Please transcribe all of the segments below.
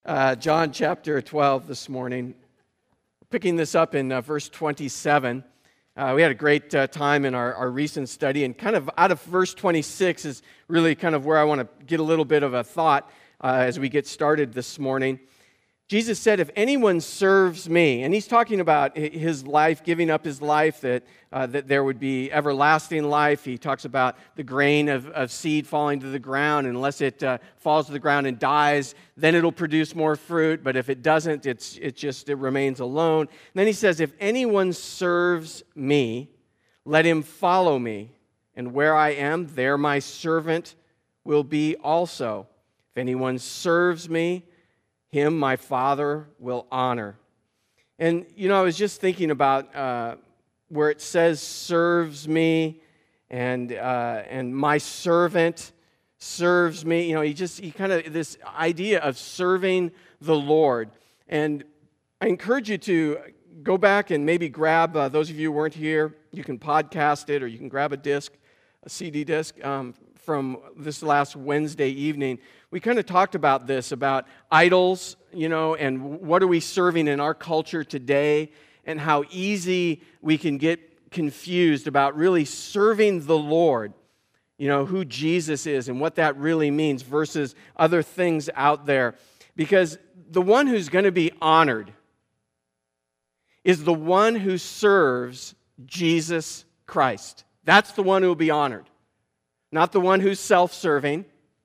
John chapter 12 this morning. Picking this up in verse 27. We had a great time in our recent study, and kind of out of verse 26 is really kind of where I want to get a little bit of a thought as we get started this morning. Jesus said, if anyone serves me, and he's talking about his life, giving up his life, that there would be everlasting life. He talks about the grain of seed falling to the ground. Unless it falls to the ground and dies, then it'll produce more fruit. But if it doesn't, it remains alone. And then he says, if anyone serves me, let him follow me. And where I am, there my servant will be also. If anyone serves me, him my Father will honor. And, I was just thinking about where it says serves me and my servant serves me. He kind of, this idea of serving the Lord. And I encourage you to go back and maybe grab, those of you who weren't here, you can podcast it or you can grab a CD disc from this last Wednesday evening. We kind of talked about this, about idols, and what are we serving in our culture today, and how easy we can get confused about really serving the Lord, who Jesus is and what that really means versus other things out there. Because the one who's going to be honored is the one who serves Jesus Christ. That's the one who will be honored. Not the one who's self-serving,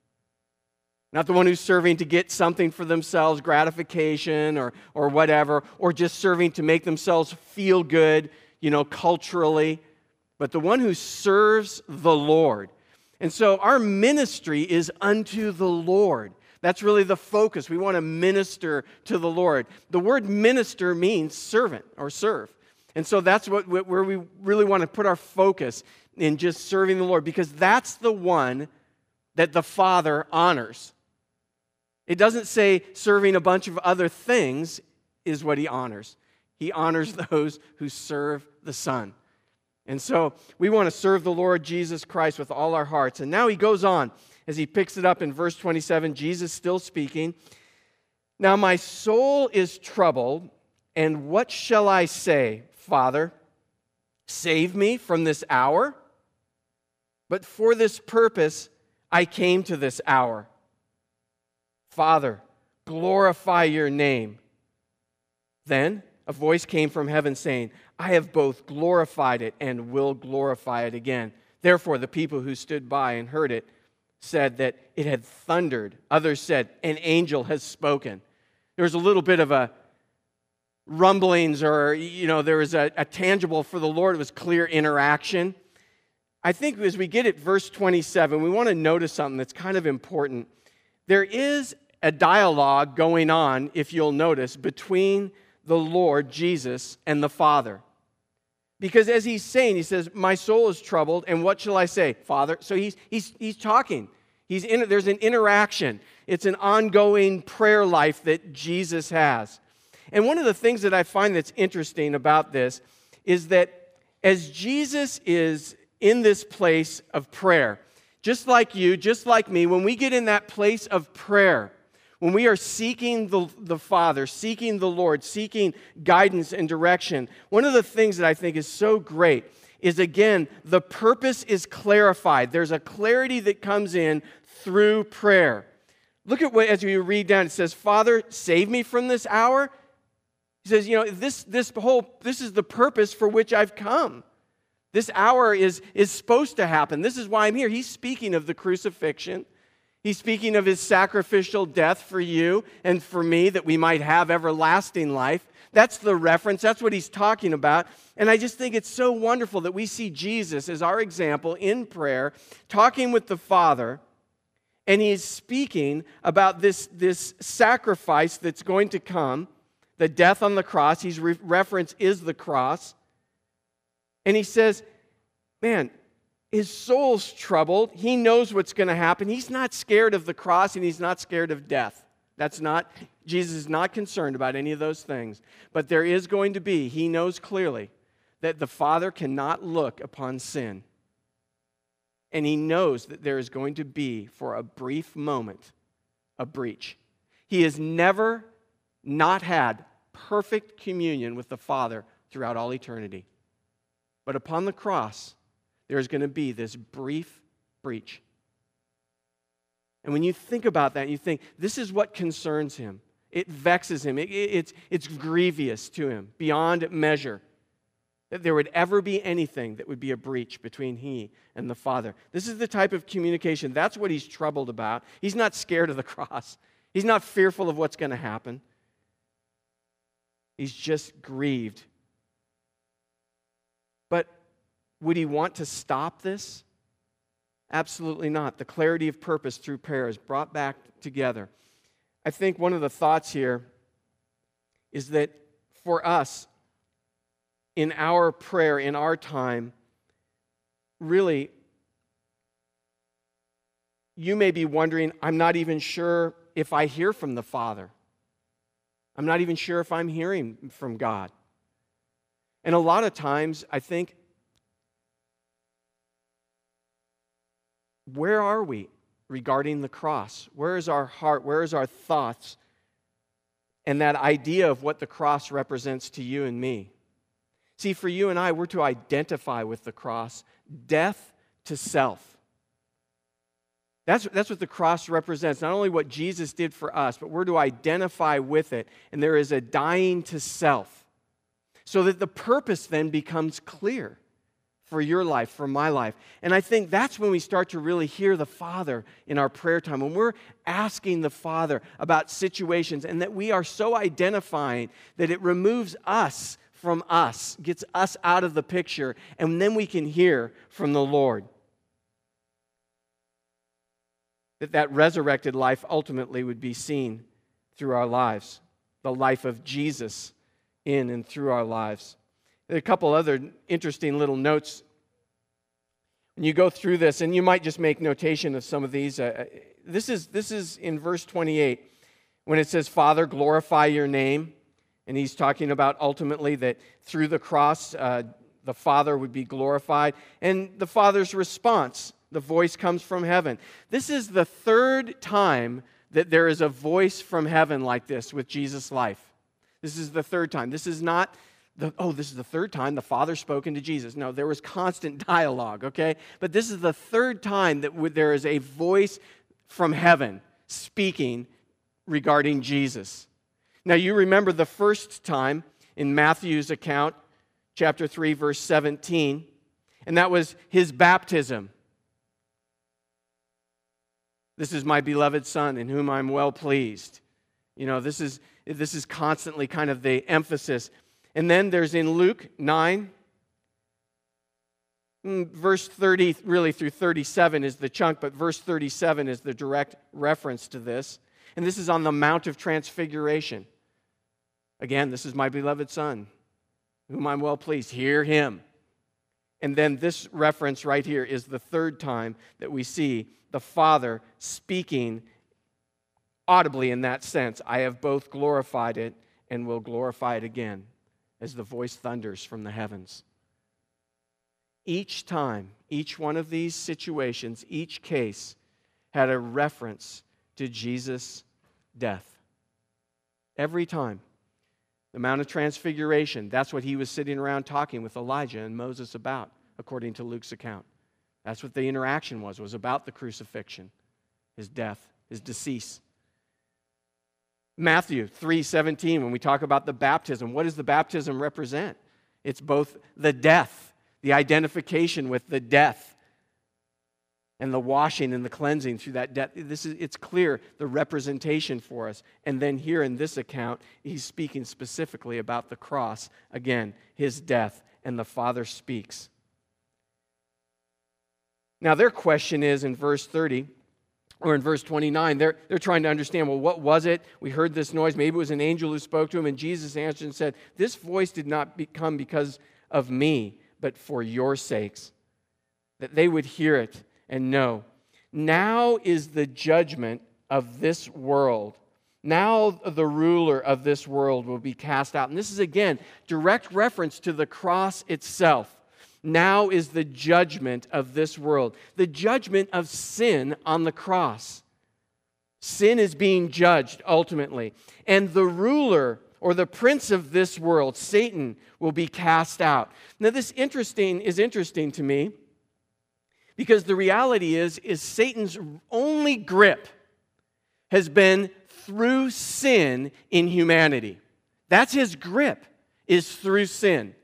not the one who's serving to get something for themselves, gratification or whatever, or just serving to make themselves feel good, culturally, but the one who serves the Lord. And so our ministry is unto the Lord. That's really the focus. We want to minister to the Lord. The word minister means servant or serve. And so that's where we really want to put our focus in just serving the Lord, because that's the one that the Father honors. It doesn't say serving a bunch of other things is what he honors. He honors those who serve the Son. And so we want to serve the Lord Jesus Christ with all our hearts. And now he goes on as he picks it up in verse 27, Jesus still speaking. Now my soul is troubled, and what shall I say, Father? Save me from this hour? But for this purpose I came to this hour. Father, glorify your name. Then a voice came from heaven saying, I have both glorified it and will glorify it again. Therefore the people who stood by and heard it said that it had thundered. Others said, an angel has spoken. There was a little bit of a rumblings, or, there was a tangible for the Lord. It was clear interaction. I think as we get at verse 27, we want to notice something that's kind of important. There is a dialogue going on, if you'll notice, between the Lord Jesus and the Father. Because as he's saying, he says, my soul is troubled, and what shall I say, Father? So he's talking. There's an interaction. It's an ongoing prayer life that Jesus has. And one of the things that I find that's interesting about this is that as Jesus is in this place of prayer, just like you, just like me, when we get in that place of prayer, when we are seeking the Father, seeking the Lord, seeking guidance and direction, one of the things that I think is so great is, again, the purpose is clarified. There's a clarity that comes in through prayer. Look at what, as we read down, it says, Father, save me from this hour. He says, this is the purpose for which I've come. This hour is supposed to happen. This is why I'm here. He's speaking of the crucifixion. He's speaking of his sacrificial death for you and for me, that we might have everlasting life. That's the reference. That's what he's talking about. And I just think it's so wonderful that we see Jesus as our example in prayer, talking with the Father, and he's speaking about this sacrifice that's going to come, the death on the cross. His reference is the cross. And he says, man, his soul's troubled. He knows what's going to happen. He's not scared of the cross, and he's not scared of death. Jesus is not concerned about any of those things. But there is going to be, he knows clearly, that the Father cannot look upon sin. And he knows that there is going to be, for a brief moment, a breach. He has never not had perfect communion with the Father throughout all eternity. But upon the cross, there's going to be this brief breach. And when you think about that, you think, this is what concerns him. It vexes him. It's grievous to him beyond measure that there would ever be anything that would be a breach between he and the Father. This is the type of communication. That's what he's troubled about. He's not scared of the cross. He's not fearful of what's going to happen. He's just grieved. But would he want to stop this? Absolutely not. The clarity of purpose through prayer is brought back together. I think one of the thoughts here is that for us, in our prayer, in our time, really, you may be wondering, I'm not even sure if I hear from the Father. I'm not even sure if I'm hearing from God. And a lot of times, I think, where are we regarding the cross? Where is our heart? Where is our thoughts? And that idea of what the cross represents to you and me. See, for you and I, we're to identify with the cross, death to self. That's what the cross represents. Not only what Jesus did for us, but we're to identify with it. And there is a dying to self. So that the purpose then becomes clear for your life, for my life. And I think that's when we start to really hear the Father in our prayer time. When we're asking the Father about situations and that we are so identifying that it removes us from us, gets us out of the picture, and then we can hear from the Lord. That resurrected life ultimately would be seen through our lives. The life of Jesus in and through our lives. There are a couple other interesting little notes. When you go through this, and you might just make notation of some of these. This is in verse 28, when it says, Father, glorify your name. And he's talking about ultimately that through the cross, the Father would be glorified. And the Father's response, the voice comes from heaven. This is the third time that there is a voice from heaven like this with Jesus' life. This is the third time. This is not, this is the third time the Father spoken to Jesus. No, there was constant dialogue, okay? But this is the third time that there is a voice from heaven speaking regarding Jesus. Now, you remember the first time in Matthew's account, chapter 3, verse 17, and that was his baptism. This is my beloved Son in whom I'm well pleased. You know, this is constantly kind of the emphasis. And then there's in Luke 9, verse 30, really through 37 is the chunk, but verse 37 is the direct reference to this. And this is on the Mount of Transfiguration. Again, this is my beloved Son, whom I'm well pleased. Hear him. And then this reference right here is the third time that we see the Father speaking audibly in that sense. I have both glorified it and will glorify it again, as the voice thunders from the heavens. Each time, each one of these situations, each case had a reference to Jesus' death. Every time. The Mount of Transfiguration, that's what he was sitting around talking with Elijah and Moses about, according to Luke's account. That's what the interaction was about the crucifixion, his death, his decease. Matthew 3:17, when we talk about the baptism, what does the baptism represent? It's both the death, the identification with the death, and the washing and the cleansing through that death. It's clear, the representation for us. And then here in this account, he's speaking specifically about the cross. Again, his death, and the Father speaks. Now their question is in verse 30, or in verse 29, they're trying to understand, well, what was it? We heard this noise. Maybe it was an angel who spoke to him. And Jesus answered and said, this voice did not come because of me, but for your sakes, that they would hear it and know. Now is the judgment of this world. Now the ruler of this world will be cast out. And this is, again, direct reference to the cross itself. Now is the judgment of this world. The judgment of sin on the cross. Sin is being judged ultimately. And the ruler or the prince of this world, Satan, will be cast out. Now this is interesting to me because the reality is Satan's only grip has been through sin in humanity. That's his grip, is through sin.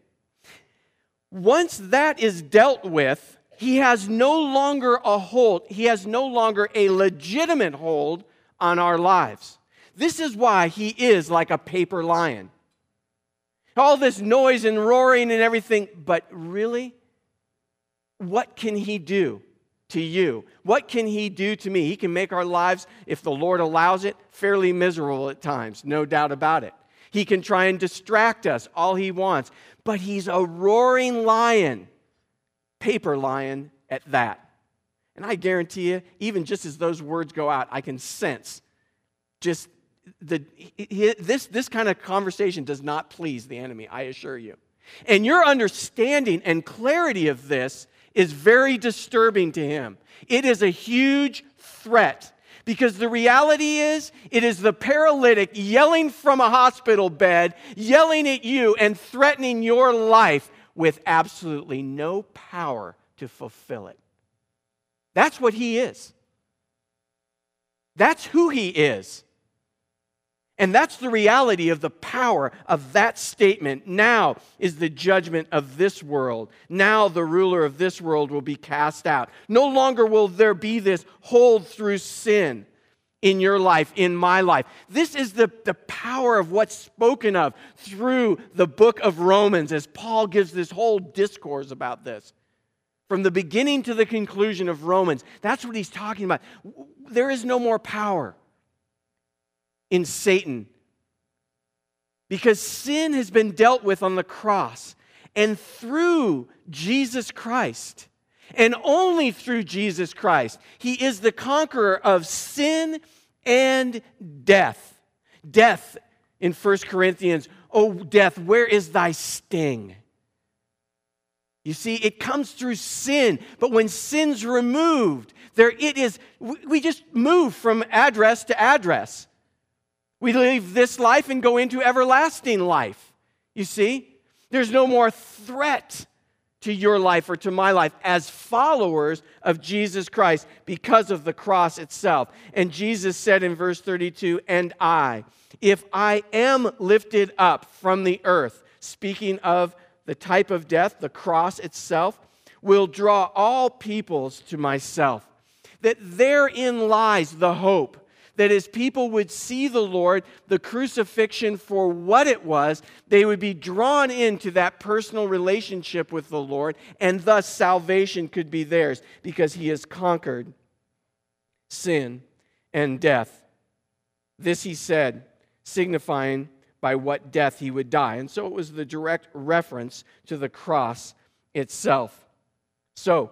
Once that is dealt with, he has no longer a hold. He has no longer a legitimate hold on our lives. This is why he is like a paper lion. All this noise and roaring and everything, but really, what can he do to you? What can he do to me? He can make our lives, if the Lord allows it, fairly miserable at times, no doubt about it. He can try and distract us all he wants, but he's a roaring lion. Paper lion at that. And I guarantee you, even just as those words go out, I can sense just this kind of conversation does not please the enemy, I assure you. And your understanding and clarity of this is very disturbing to him. It is a huge threat because the reality is, it is the paralytic yelling from a hospital bed, yelling at you and threatening your life with absolutely no power to fulfill it. That's what he is. That's who he is. And that's the reality of the power of that statement. Now is the judgment of this world. Now the ruler of this world will be cast out. No longer will there be this hold through sin in your life, in my life. This is the power of what's spoken of through the book of Romans as Paul gives this whole discourse about this. From the beginning to the conclusion of Romans, that's what he's talking about. There is no more power in Satan because sin has been dealt with on the cross, and through Jesus Christ, and only through Jesus Christ, he is the conqueror of sin and death. Death, in 1 Corinthians, "O death, where is thy sting?" You see, it comes through sin, but when sin's removed, we just move from address to address. We leave this life and go into everlasting life. You see, there's no more threat to your life or to my life as followers of Jesus Christ because of the cross itself. And Jesus said in verse 32, "And I, if I am lifted up from the earth," speaking of the type of death, the cross itself, "will draw all peoples to myself." That therein lies the hope that as people would see the Lord, the crucifixion for what it was, they would be drawn into that personal relationship with the Lord, and thus salvation could be theirs because he has conquered sin and death. This he said, signifying by what death he would die. And so it was the direct reference to the cross itself. So,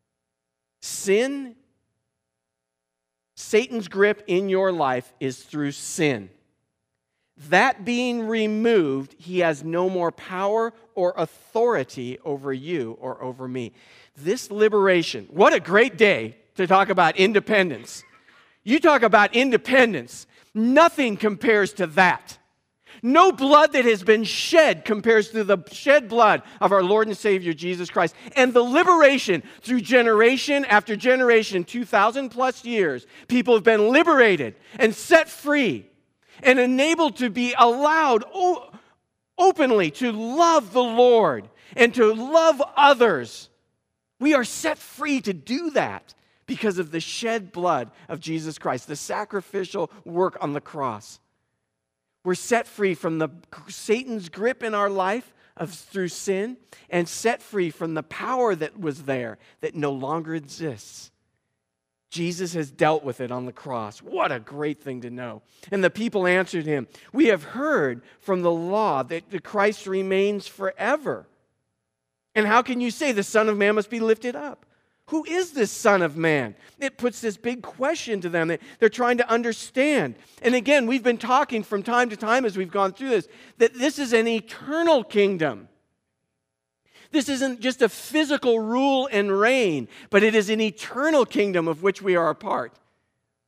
Satan's grip in your life is through sin. That being removed, he has no more power or authority over you or over me. This liberation, what a great day to talk about independence. You talk about independence, nothing compares to that. No blood that has been shed compares to the shed blood of our Lord and Savior Jesus Christ. And the liberation through generation after generation, 2,000 plus years, people have been liberated and set free and enabled to be allowed openly to love the Lord and to love others. We are set free to do that because of the shed blood of Jesus Christ, the sacrificial work on the cross. We're set free from Satan's grip in our life through sin, and set free from the power that was there that no longer exists. Jesus has dealt with it on the cross. What a great thing to know. And the people answered him, "We have heard from the law that the Christ remains forever. And how can you say the Son of Man must be lifted up? Who is this Son of Man?" It puts this big question to them that they're trying to understand. And again, we've been talking from time to time as we've gone through this, that this is an eternal kingdom. This isn't just a physical rule and reign, but it is an eternal kingdom of which we are a part.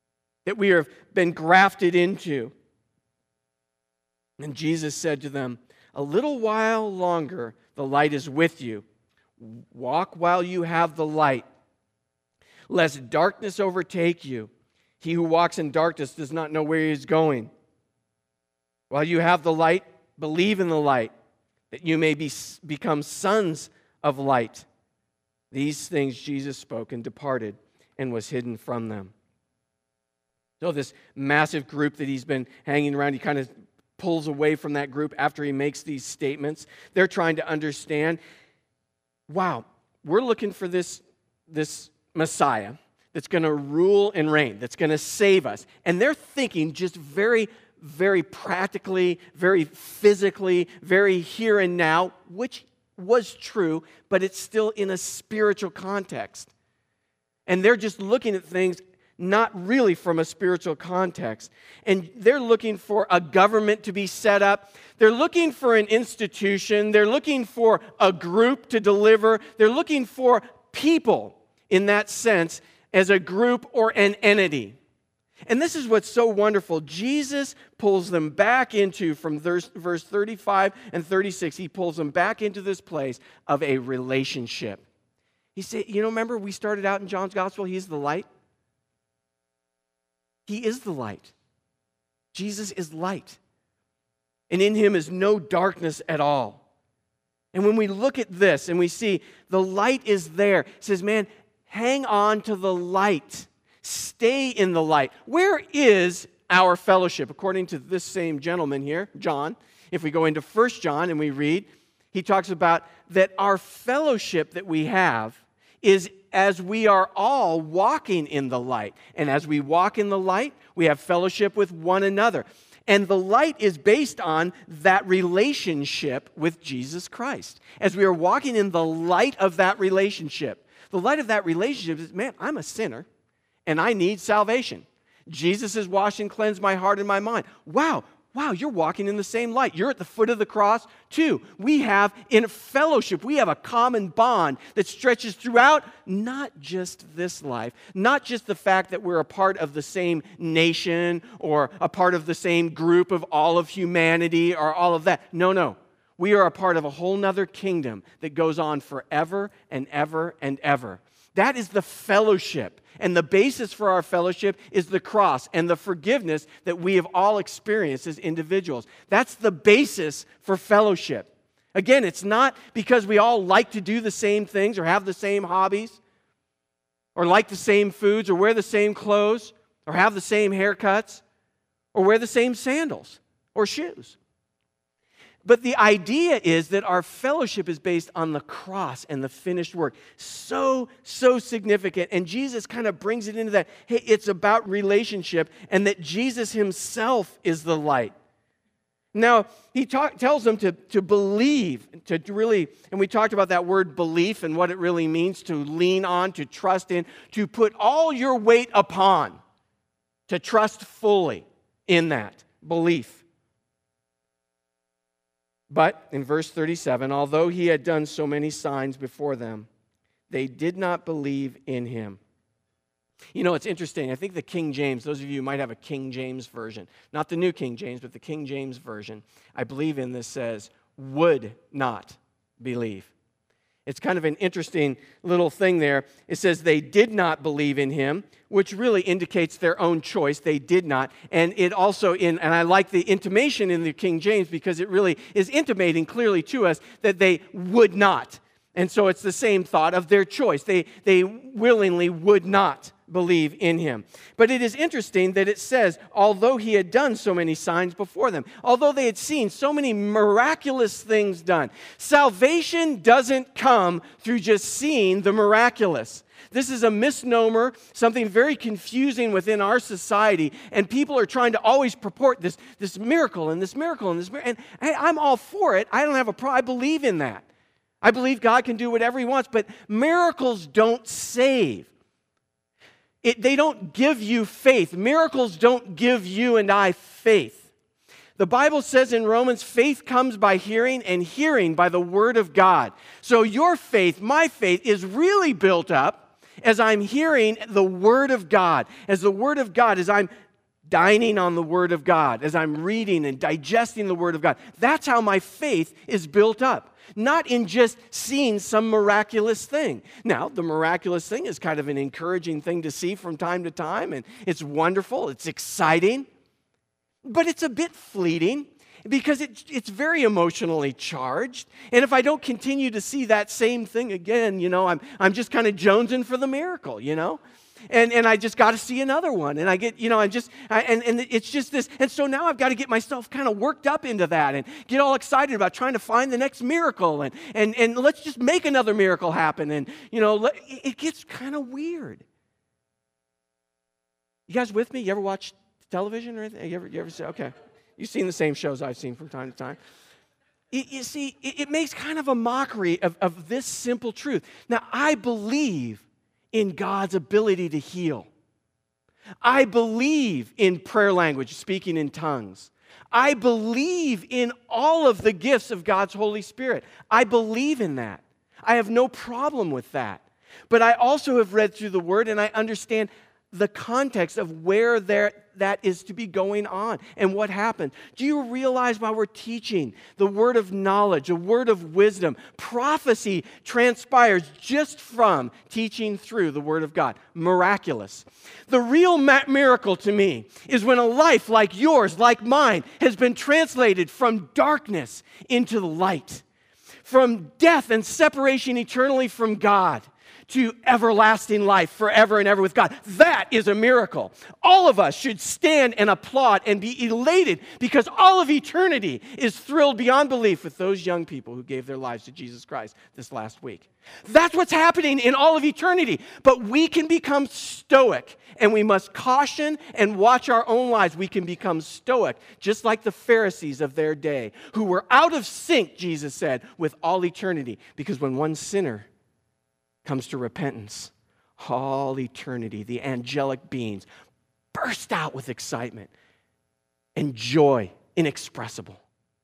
that we have been grafted into. And Jesus said to them, a little while longer the light is with you. Walk while you have the light, lest darkness overtake you. He who walks in darkness does not know where he is going. While you have the light, believe in the light, that you may become sons of light. These things Jesus spoke and departed and was hidden from them. So this massive group that he's been hanging around, he kind of pulls away from that group after he makes these statements. They're trying to understand, wow, we're looking for this Messiah that's going to rule and reign, that's going to save us. And they're thinking just very, very practically, very physically, very here and now, which was true, but it's still in a spiritual context. And they're just looking at things not really from a spiritual context. And they're looking for a government to be set up. They're looking for an institution. They're looking for a group to deliver. They're looking for people in that sense as a group or an entity. And this is what's so wonderful. Jesus pulls them back into, from verse 35 and 36, he pulls them back into this place of a relationship. He said, remember we started out in John's Gospel, he's the light? He is the light. Jesus is light. And in him is no darkness at all. And when we look at this and we see the light is there, it says, man, hang on to the light. Stay in the light. Where is our fellowship? According to this same gentleman here, John, if we go into 1 John and we read, he talks about that our fellowship that we have is as we are all walking in the light. And as we walk in the light, we have fellowship with one another. And the light is based on that relationship with Jesus Christ. As we are walking in the light of that relationship, the light of that relationship is, man, I'm a sinner and I need salvation. Jesus has washed and cleansed my heart and my mind. Wow, you're walking in the same light. You're at the foot of the cross too. We have in fellowship, we have a common bond that stretches throughout not just this life, not just the fact that we're a part of the same nation or a part of the same group of all of humanity or all of that. No. We are a part of a whole nother kingdom that goes on forever and ever and ever. That is the fellowship. And the basis for our fellowship is the cross and the forgiveness that we have all experienced as individuals. That's the basis for fellowship. Again, it's not because we all like to do the same things or have the same hobbies or like the same foods or wear the same clothes or have the same haircuts or wear the same sandals or shoes. But the idea is that our fellowship is based on the cross and the finished work. So significant. And Jesus kind of brings it into that, hey, it's about relationship and that Jesus himself is the light. Now, he tells them to believe, to really, and we talked about that word belief and what it really means, to lean on, to trust in, to put all your weight upon, to trust fully in that belief. But in verse 37, although he had done so many signs before them, they did not believe in him. It's interesting. I think the King James, those of you who might have a King James version, not the New King James, but the King James version, I believe in this says, would not believe. It's kind of an interesting little thing there. It says they did not believe in him, which really indicates their own choice. They did not. And it also, and I like the intimation in the King James because it really is intimating clearly to us that they would not. And so it's the same thought of their choice. They willingly would not believe in him. But it is interesting that it says, although he had done so many signs before them, although they had seen so many miraculous things done, salvation doesn't come through just seeing the miraculous. This is a misnomer, something very confusing within our society, and people are trying to always purport this miracle and this miracle and this miracle. And hey, I'm all for it. I don't have a problem. I believe in that. I believe God can do whatever he wants, but miracles don't save. They don't give you faith. Miracles don't give you and I faith. The Bible says in Romans, faith comes by hearing and hearing by the word of God. So your faith, my faith, is really built up as I'm hearing the Word of God, as I'm dining on the Word of God, as I'm reading and digesting the Word of God. That's how my faith is built up. Not in just seeing some miraculous thing. Now, the miraculous thing is kind of an encouraging thing to see from time to time, and it's wonderful, it's exciting, but it's a bit fleeting because it's very emotionally charged. And if I don't continue to see that same thing again, I'm just kind of jonesing for the miracle, And I just got to see another one. And I get, and it's just this. And so now I've got to get myself kind of worked up into that and get all excited about trying to find the next miracle. And let's just make another miracle happen. And, it gets kind of weird. You guys with me? You ever watch television or anything? You ever say, okay. You've seen the same shows I've seen from time to time. You see, it makes kind of a mockery of this simple truth. Now, I believe in God's ability to heal. I believe in prayer language, speaking in tongues. I believe in all of the gifts of God's Holy Spirit. I believe in that. I have no problem with that. But I also have read through the Word and I understand the context of where that is to be going on and what happened. Do you realize while we're teaching the word of knowledge, a word of wisdom, prophecy transpires just from teaching through the Word of God? Miraculous. The real miracle to me is when a life like yours, like mine, has been translated from darkness into the light, from death and separation eternally from God, to everlasting life forever and ever with God. That is a miracle. All of us should stand and applaud and be elated because all of eternity is thrilled beyond belief with those young people who gave their lives to Jesus Christ this last week. That's what's happening in all of eternity. But we can become stoic, and we must caution and watch our own lives. We can become stoic, just like the Pharisees of their day, who were out of sync, Jesus said, with all eternity. Because when one sinner comes to repentance, all eternity, the angelic beings burst out with excitement and joy inexpressible.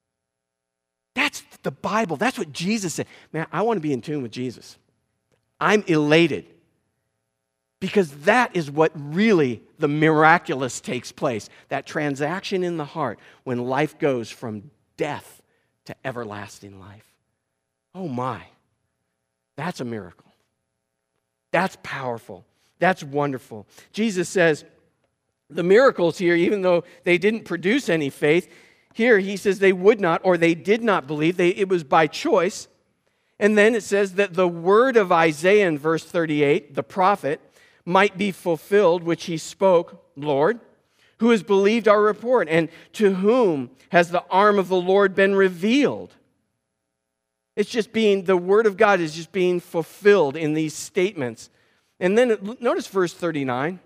That's the Bible. That's what Jesus said. Man, I want to be in tune with Jesus. I'm elated because that is what really the miraculous takes place. That transaction in the heart when life goes from death to everlasting life. Oh my, that's a miracle. That's powerful. That's wonderful. Jesus says the miracles here, even though they didn't produce any faith, here he says they would not or they did not believe. It was by choice. And then it says that the word of Isaiah in verse 38, the prophet, might be fulfilled, which he spoke, Lord, who has believed our report, and to whom has the arm of the Lord been revealed? It's just the word of God is just being fulfilled in these statements. And then notice verse 39.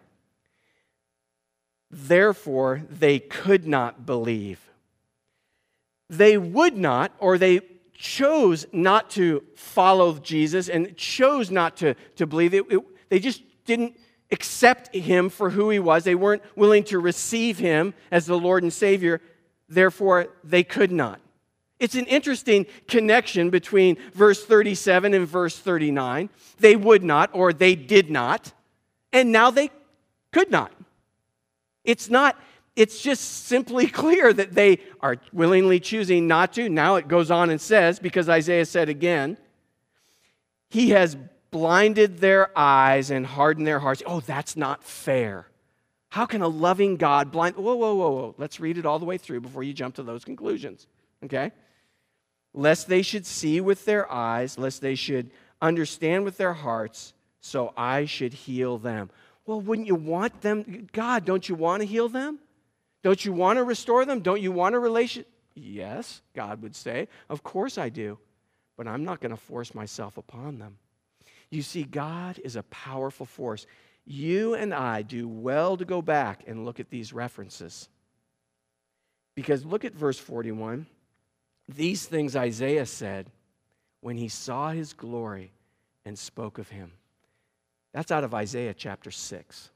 Therefore, they could not believe. They would not, or they chose not to follow Jesus and chose not to believe. They just didn't accept him for who he was. They weren't willing to receive him as the Lord and Savior. Therefore, they could not. It's an interesting connection between verse 37 and verse 39. They would not, or they did not, and now they could not. It's just simply clear that they are willingly choosing not to. Now it goes on and says, because Isaiah said again, he has blinded their eyes and hardened their hearts. Oh, that's not fair. How can a loving God blind? Whoa. Let's read it all the way through before you jump to those conclusions. Okay? Lest they should see with their eyes, lest they should understand with their hearts, so I should heal them. Well, wouldn't you want them? God, don't you want to heal them? Don't you want to restore them? Don't you want a relation? Yes, God would say. Of course I do. But I'm not going to force myself upon them. You see, God is a powerful force. You and I do well to go back and look at these references. Because look at verse 41. These things Isaiah said when he saw his glory and spoke of him. That's out of Isaiah chapter 6.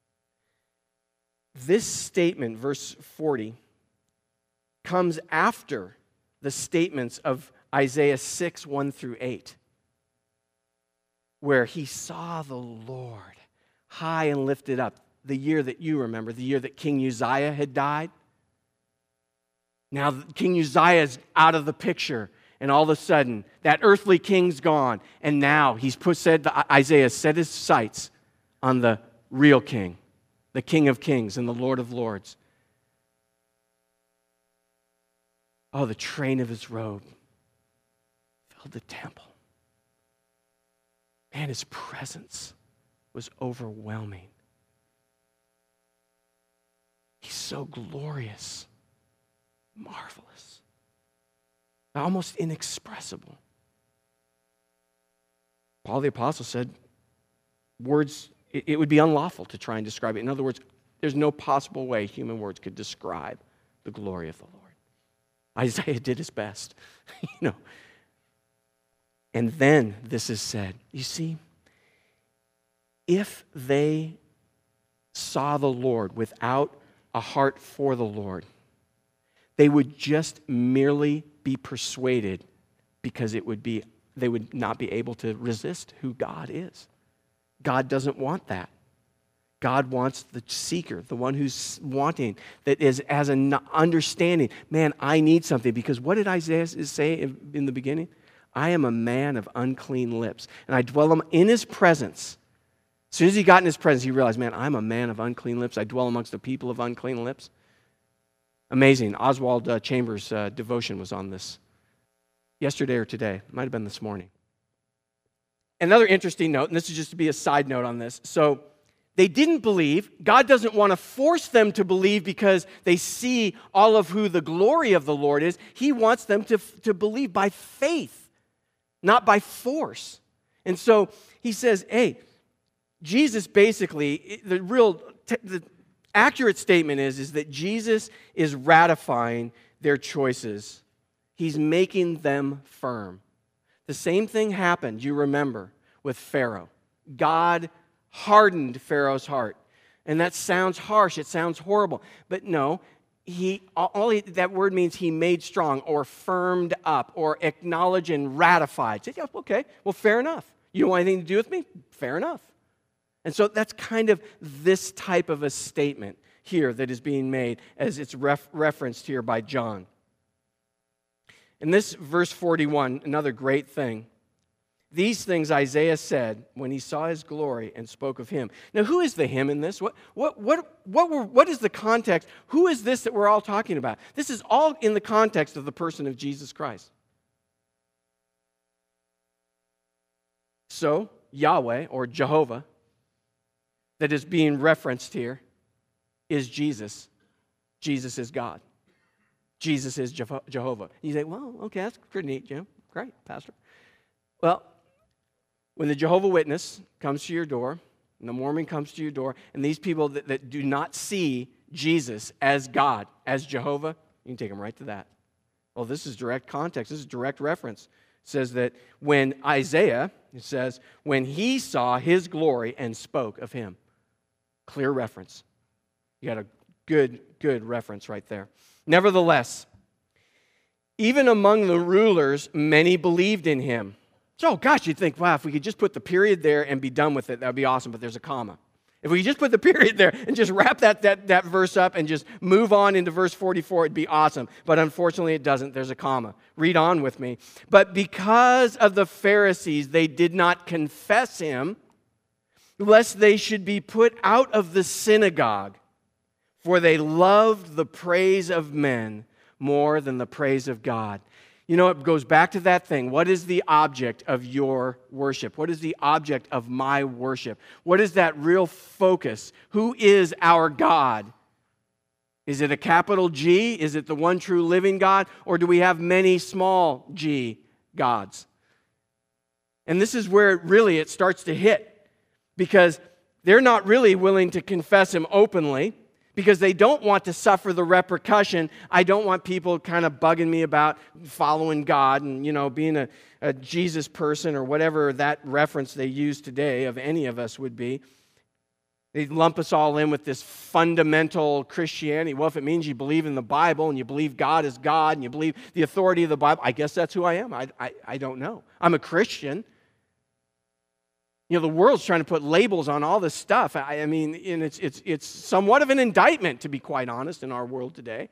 This statement, verse 40, comes after the statements of Isaiah 6, 1 through 8. where he saw the Lord high and lifted up. The year that you remember, the year that King Uzziah had died. Now King Uzziah is out of the picture, and all of a sudden that earthly king's gone, and now Isaiah set his sights on the real king, the King of Kings and the Lord of Lords. Oh, the train of his robe filled the temple. Man, his presence was overwhelming. He's so glorious, marvelous, almost inexpressible. Paul the Apostle said, words, it would be unlawful to try and describe it. In other words, there's no possible way human words could describe the glory of the Lord. Isaiah did his best, And then this is said, you see, if they saw the Lord without a heart for the Lord, they would just merely be persuaded because they would not be able to resist who God is. God doesn't want that. God wants the seeker, the one who's wanting, that is as an understanding. Man, I need something, because what did Isaiah say in the beginning? I am a man of unclean lips, and I dwell in his presence. As soon as he got in his presence, he realized, man, I'm a man of unclean lips. I dwell amongst the people of unclean lips. Amazing. Oswald Chambers' devotion was on this yesterday or today. It might have been this morning. Another interesting note, and this is just to be a side note on this. So they didn't believe. God doesn't want to force them to believe because they see all of who the glory of the Lord is. He wants them to believe by faith, not by force. And so he says, hey, Jesus basically, the accurate statement is that Jesus is ratifying their choices. He's making them firm. The same thing happened, you remember, with Pharaoh. God hardened Pharaoh's heart. And that sounds harsh, it sounds horrible. But no, that word means he made strong or firmed up or acknowledged and ratified. Said, yeah, okay, well, fair enough. You don't want anything to do with me? Fair enough. And so that's kind of this type of a statement here that is being made as it's referenced here by John. In this verse 41, another great thing. These things Isaiah said when he saw his glory and spoke of him. Now, who is the him in this? What is the context? Who is this that we're all talking about? This is all in the context of the person of Jesus Christ. So, Yahweh, or Jehovah, that is being referenced here is Jesus. Jesus is God. Jesus is Jehovah. You say, well, okay, that's pretty neat, Jim. Great, Pastor. Well, when the Jehovah Witness comes to your door, and the Mormon comes to your door, and these people that do not see Jesus as God, as Jehovah, you can take them right to that. Well, this is direct context. This is direct reference. It says that when Isaiah, it says, when he saw his glory and spoke of him. Clear reference. You got a good reference right there. Nevertheless, even among the rulers, many believed in him. So, gosh, you'd think, wow, if we could just put the period there and be done with it, that would be awesome, but there's a comma. If we could just put the period there and just wrap that verse up and just move on into verse 44, it'd be awesome. But unfortunately, it doesn't. There's a comma. Read on with me. But because of the Pharisees, they did not confess him, lest they should be put out of the synagogue. For they loved the praise of men more than the praise of God. You know, it goes back to that thing. What is the object of your worship? What is the object of my worship? What is that real focus? Who is our God? Is it a capital G? Is it the one true living God? Or do we have many small g gods? And this is where it starts to hit. Because they're not really willing to confess him openly. Because they don't want to suffer the repercussion. I don't want people kind of bugging me about following God and, being a Jesus person or whatever that reference they use today of any of us would be. They lump us all in with this fundamental Christianity. Well, if it means you believe in the Bible and you believe God is God and you believe the authority of the Bible, I guess that's who I am. I don't know. I'm a Christian. The world's trying to put labels on all this stuff. I mean, and it's somewhat of an indictment, to be quite honest, in our world today.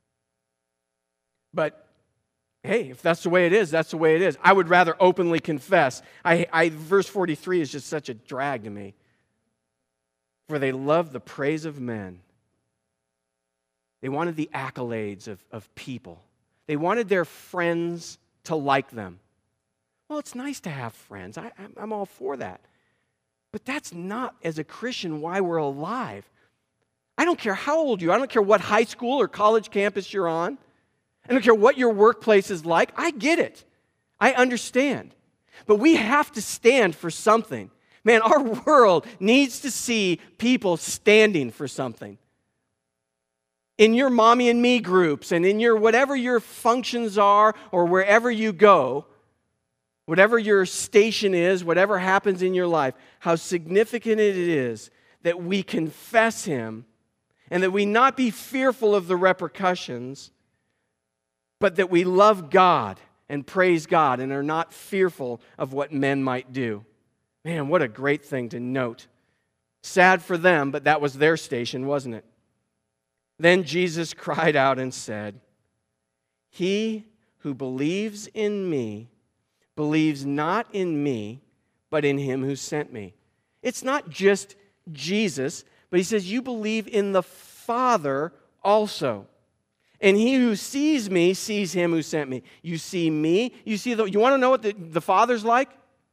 But hey, if that's the way it is, that's the way it is. I would rather openly confess. Verse 43 is just such a drag to me. For they love the praise of men. They wanted the accolades of people. They wanted their friends to like them. Well, it's nice to have friends. I'm all for that. But that's not, as a Christian, why we're alive. I don't care how old you are. I don't care what high school or college campus you're on. I don't care what your workplace is like. I get it. I understand. But we have to stand for something. Man, our world needs to see people standing for something. In your mommy and me groups and in your whatever your functions are or wherever you go, whatever your station is, whatever happens in your life, how significant it is that we confess Him and that we not be fearful of the repercussions, but that we love God and praise God and are not fearful of what men might do. Man, what a great thing to note. Sad for them, but that was their station, wasn't it? Then Jesus cried out and said, "He who believes in me believes not in me, but in Him who sent me." It's not just Jesus, but He says, you believe in the Father also. And he who sees me sees Him who sent me. You see me. You want to know what the Father's like?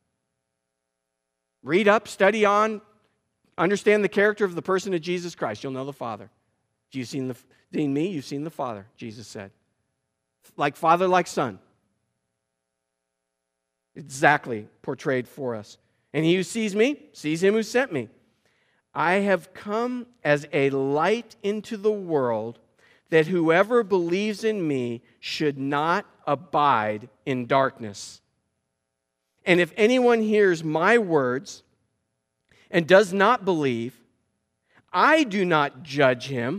Read up, study on, understand the character of the person of Jesus Christ. You'll know the Father. If you've seen me, you've seen the Father, Jesus said. Like Father, like Son. Exactly portrayed for us. And he who sees me sees Him who sent me. I have come as a light into the world, that whoever believes in me should not abide in darkness. And if anyone hears my words and does not believe, I do not judge him,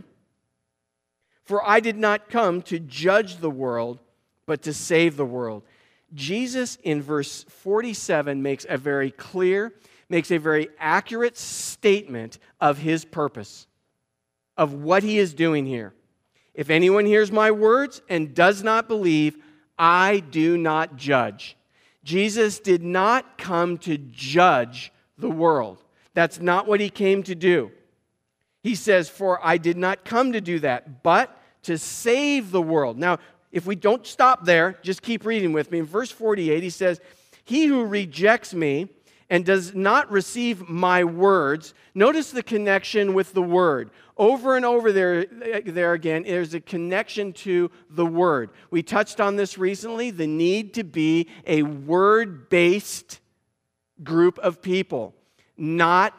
for I did not come to judge the world, but to save the world. Jesus, in verse 47, makes a very clear, makes a very accurate statement of His purpose, of what He is doing here. If anyone hears my words and does not believe, I do not judge. Jesus did not come to judge the world. That's not what He came to do. He says, for I did not come to do that, but to save the world. Now, if we don't stop there, just keep reading with me. In verse 48, He says, he who rejects me and does not receive my words. Notice the connection with the word. Over and over there again, there's a connection to the word. We touched on this recently, the need to be a word-based group of people, not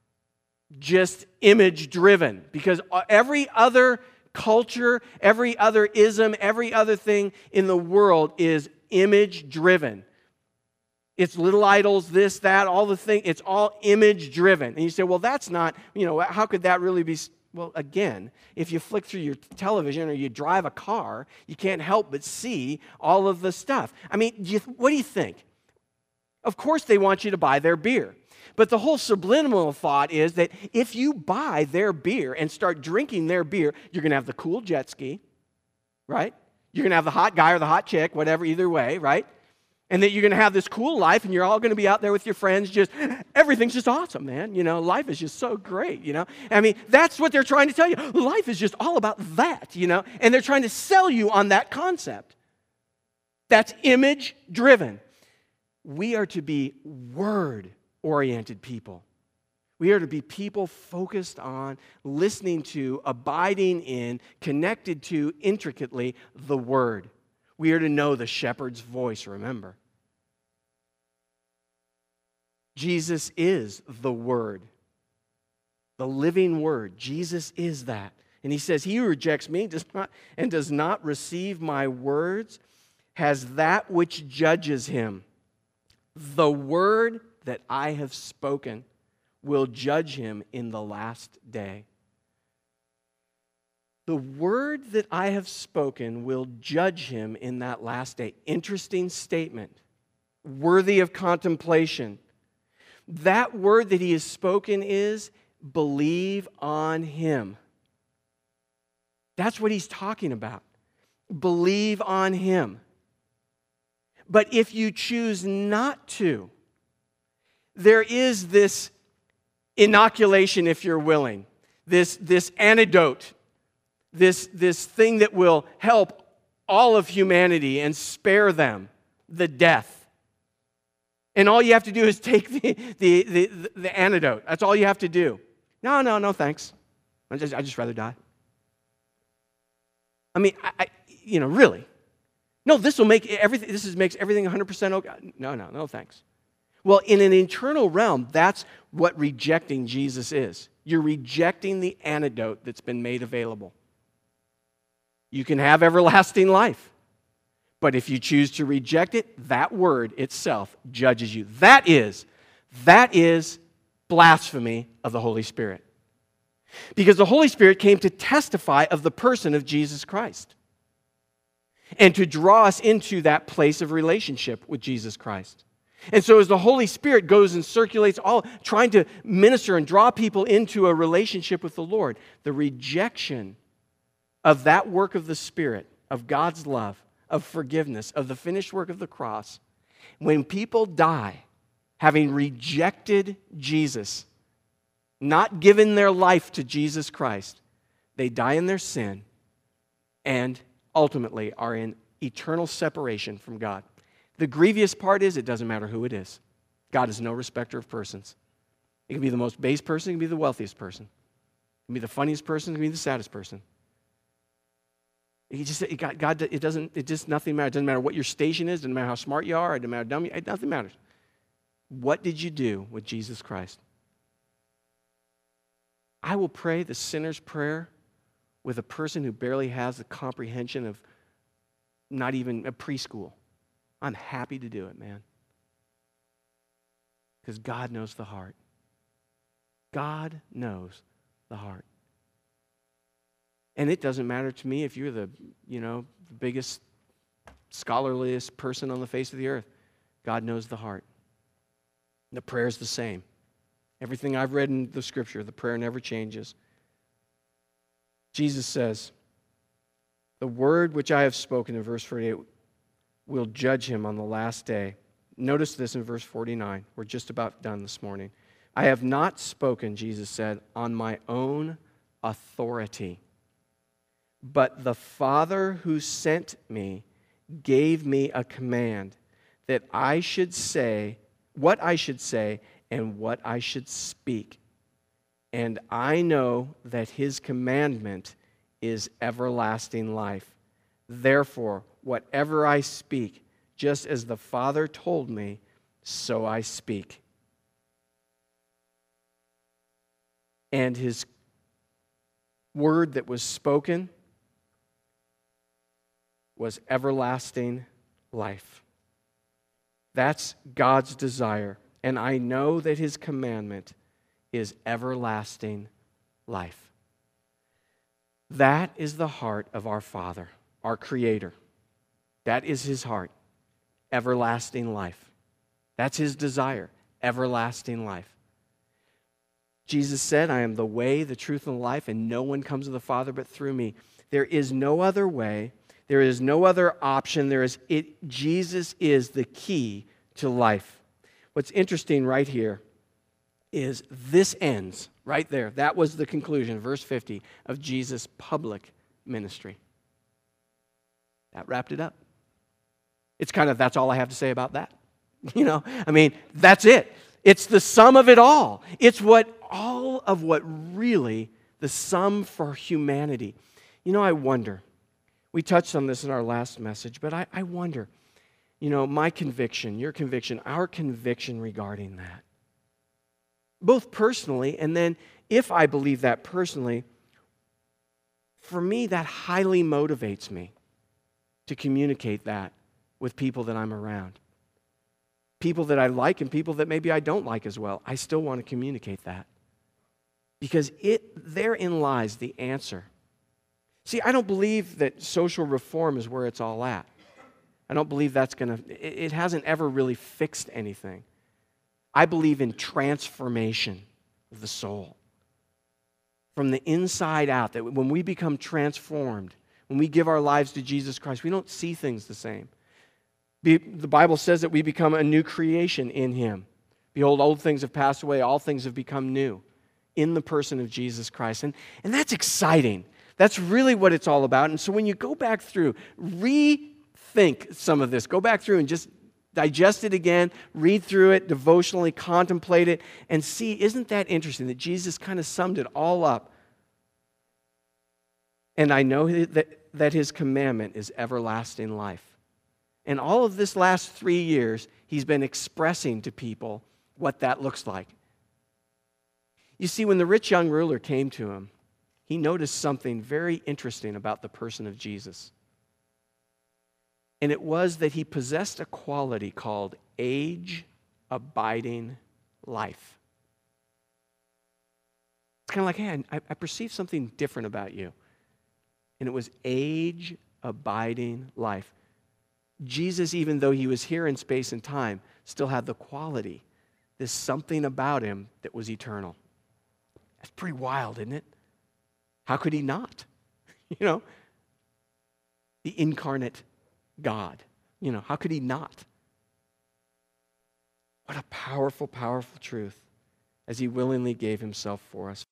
just image-driven. Because every other culture, every other ism, every other thing in the world is image-driven. It's little idols, this, that, all the thing. It's all image-driven. And you say, well, that's not, how could that really be? Well, again, if you flick through your television or you drive a car, you can't help but see all of the stuff. I mean, what do you think? Of course they want you to buy their beer. But the whole subliminal thought is that if you buy their beer and start drinking their beer, you're going to have the cool jet ski, right? You're going to have the hot guy or the hot chick, whatever, either way, right? And that you're going to have this cool life, and you're all going to be out there with your friends, everything's just awesome, man. Life is just so great, I mean, that's what they're trying to tell you. Life is just all about that, And they're trying to sell you on that concept. That's image-driven. We are to be word-oriented people. We are to be people focused on, listening to, abiding in, connected to, intricately, the Word. We are to know the shepherd's voice, remember. Jesus is the Word, the living Word. Jesus is that. And He says, he who rejects me does not receive my words has that which judges him. The word that I have spoken will judge him in the last day. The word that I have spoken will judge him in that last day. Interesting statement, worthy of contemplation. That word that he has spoken is believe on him. That's what he's talking about. Believe on him. But if you choose not to, there is this inoculation, if you're willing, this antidote, this thing that will help all of humanity and spare them the death. And all you have to do is take the antidote. That's all you have to do. No, thanks. I'd just rather die. I mean, really. No, this will make everything. Makes everything 100% okay. No, thanks. Well, in an internal realm, that's what rejecting Jesus is. You're rejecting the antidote that's been made available. You can have everlasting life, but if you choose to reject it, that word itself judges you. That is blasphemy of the Holy Spirit. Because the Holy Spirit came to testify of the person of Jesus Christ and to draw us into that place of relationship with Jesus Christ. And so as the Holy Spirit goes and circulates trying to minister and draw people into a relationship with the Lord, the rejection of that work of the Spirit, of God's love, of forgiveness, of the finished work of the cross, when people die having rejected Jesus, not given their life to Jesus Christ, they die in their sin and ultimately are in eternal separation from God. The grievous part is it doesn't matter who it is. God is no respecter of persons. It can be the most base person, it can be the wealthiest person. It can be the funniest person, it can be the saddest person. It just nothing matters. It doesn't matter what your station is, it doesn't matter how smart you are, it doesn't matter how dumb you are, nothing matters. What did you do with Jesus Christ? I will pray the sinner's prayer with a person who barely has the comprehension of not even a preschool. I'm happy to do it, man. Because God knows the heart. God knows the heart. And it doesn't matter to me if you're the biggest, scholarliest person on the face of the earth. God knows the heart. The prayer is the same. Everything I've read in the Scripture, the prayer never changes. Jesus says, the word which I have spoken in verse 48 will judge him on the last day. Notice this in verse 49. We're just about done this morning. I have not spoken, Jesus said, on my own authority, but the Father who sent me gave me a command that I should say what I should say and what I should speak. And I know that his commandment is everlasting life. Therefore, whatever I speak, just as the Father told me, so I speak. And his word that was spoken was everlasting life. That's God's desire. And I know that his commandment is everlasting life. That is the heart of our Father, our Creator. That is his heart, everlasting life. That's his desire, everlasting life. Jesus said, I am the way, the truth, and the life, and no one comes to the Father but through me. There is no other way. There is no other option. Jesus is the key to life. What's interesting right here is this ends right there. That was the conclusion, verse 50, of Jesus' public ministry. That wrapped it up. It's that's all I have to say about that. That's it. It's the sum of it all. It's all of what really the sum for humanity. I wonder. We touched on this in our last message, but I wonder, my conviction, your conviction, our conviction regarding that. Both personally, and then if I believe that personally, for me, that highly motivates me to communicate that with people that I'm around. People that I like and people that maybe I don't like as well. I still want to communicate that. Because therein lies the answer. See, I don't believe that social reform is where it's all at. I don't believe that's it hasn't ever really fixed anything. I believe in transformation of the soul. From the inside out, that when we become transformed, when we give our lives to Jesus Christ, we don't see things the same. The Bible says that we become a new creation in Him. Behold, old things have passed away, all things have become new in the person of Jesus Christ. And that's exciting. That's really what it's all about. And so when you go back through, rethink some of this. Go back through and just digest it again, read through it devotionally, contemplate it, and see, isn't that interesting that Jesus kind of summed it all up? And I know that His commandment is everlasting life. And all of this last 3 years, He's been expressing to people what that looks like. You see, when the rich young ruler came to Him, he noticed something very interesting about the person of Jesus. And it was that He possessed a quality called age-abiding life. It's kind of like, hey, I perceive something different about you. And it was age-abiding life. Jesus, even though He was here in space and time, still had the quality. There's something about Him that was eternal. That's pretty wild, isn't it? How could He not? The incarnate God. How could He not? What a powerful, powerful truth as He willingly gave Himself for us.